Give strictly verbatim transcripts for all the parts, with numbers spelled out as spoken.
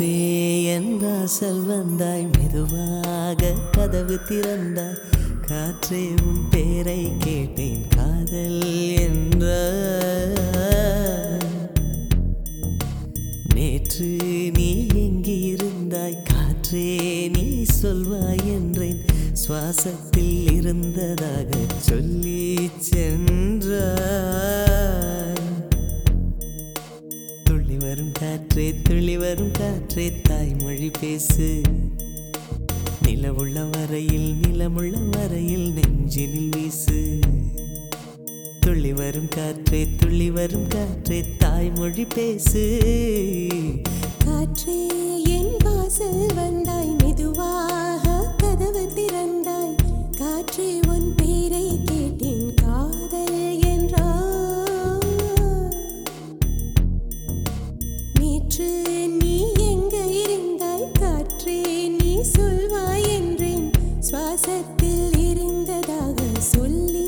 காற்றே என் வாசல் வந்தாய், மெதுவாக கதவு திறந்தாய். காற்றே உன் பேரை கேட்டேன், காதல் என்ற. நேற்று நீ எங்கே இருந்தாய், காற்றே நீ சொல்வாய் என்றேன். சுவாசத்தில் இருந்ததாக சொல்லி சென்றாய். துள்ளி வரும் காற்றே, துள்ளி வரும் காற்றே, தாய்மொழி பேசு. நிலவுள்ள வரையில், நிலமுள்ள வரையில் நெஞ்சினில் வீசு. துள்ளி வரும் காற்றே, துள்ளி வரும் காற்றே, தாய்மொழி பேசு. காற்றே என் வாசல் வந்தாய், மெதுவாக கதவு திறந்தாய். காற்றே உன் பேரை கேட்டேன், காதல் என்றாய். நேற்று நீ எங்க இருந்தாய், காற்றே நீ சொல்வாய் என்றேன். சுவாசத்தில் இருந்ததாக சொல்லி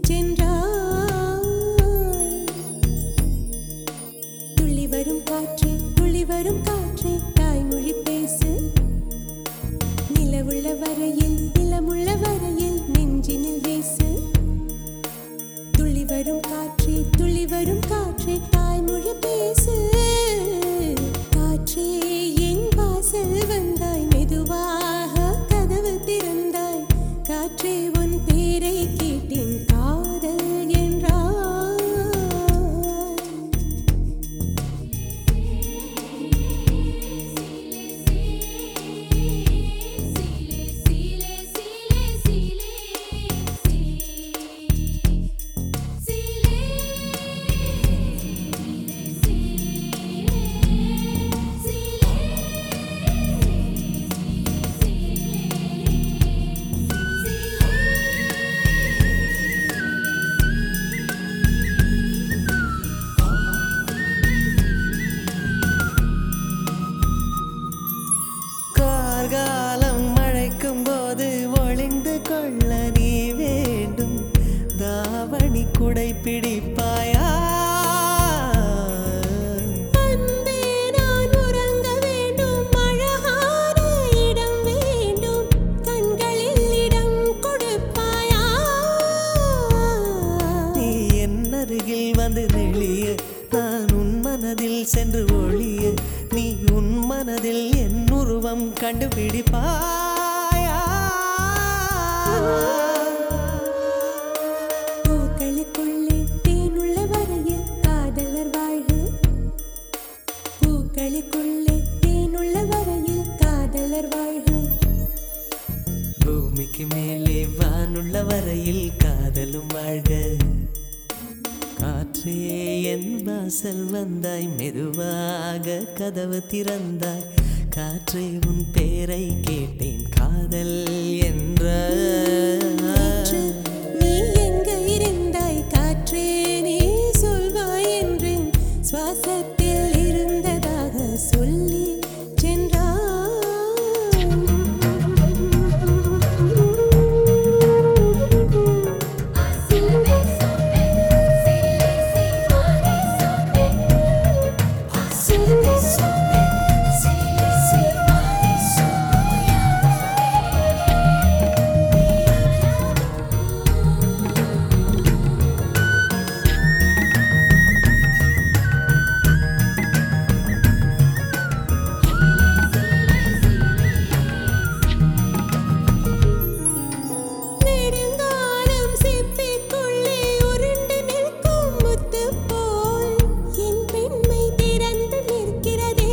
சென்றாய். துள்ளி வரும் காற்றே, துள்ளி வரும் காற்றே, தாய்மொழி பேசு. நிலவுள்ள வரையில், நிலமுள்ள வரையில் நெஞ்சினில் வீசு. துள்ளி வரும் காற்றே, துள்ளி வரும் காற்றே, தாய்மொழி பேசு. காற்றே என் வாசல் வந்தாய், மெதுவாக கதவு திறந்தாய். காற்றே உன் பேரை கேட்டேன், காதல் என்றாய். கார்காலம் மழைக்கும் போது ஒளிந்து கொள்ள நீ வேண்டும். தாவணி குடை பிடிப்பாயா? அன்பே நான் உறங்க வேண்டும், அழகான இடம் வேண்டும். கண்களில் இடம் கொடுப்பாயா? நீ என் அருகில் வந்து நெளிய, நான் உன் மனதில் சென்று ஒளிய. நீ உன் மனதில் என் உருவம் கண்டுபிடிப்பாயா? பூக்களுக்குள்ளே தேனுள்ள வரையில் காதலர் வாழ்வு. பூக்களுக்குள்ளே தேனுள்ள வரையில் காதலர் வாழ்வு. பூமிக்கு மேலே வானுள்ள வரையில் காதலும் வாழ்க. காற்றே என் வாசல் வந்தாய், மெதுவாக கதவு திறந்தாய். காற்றே உன் பேரை கேட்டேன், காதல் என்ற. நேற்று நீ எங்க இருந்தாய், காற்றே நீ சொல்வாய் என்றேன். சுவாசத்தில் இருந்ததாக சொல்லி சென்றாய். நெடுங்காலம் சிப்பிக்குள்ளே உருண்டு நிற்கும் முத்து போல் என் பெண்மை திறந்து நிற்கிறதே.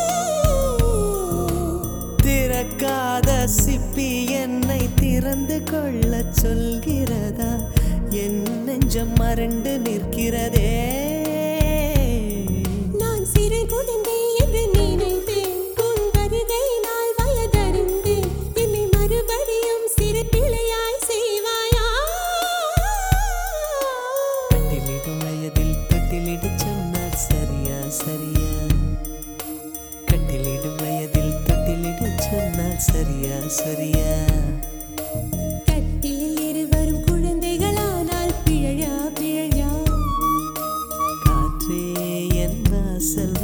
திறக்காத சிப்பி என்னை திறந்து கொள்ள சொல்கிறதா? என் நெஞ்சம் மறண்டு நிற்கிறதே. நான் சிறு குழந்தை என்று நினைத்தேன், உன் வருகையினால் வயதறிந்தேன். என்னை மறுபடியும் சிறு பிள்ளையாய் செய்வாயா? கட்டிலிடும் வயதில் தொட்டிலிடு சொன்னால் சரியா சரியா? கட்டிலிடும் வயதில் தொட்டிலிடு சொன்னால் சரியா சரியா? கட்டிலில் இருவரும் குழந்தைகளானால் பிழையா பிழையா? காற்றே என் வாசல்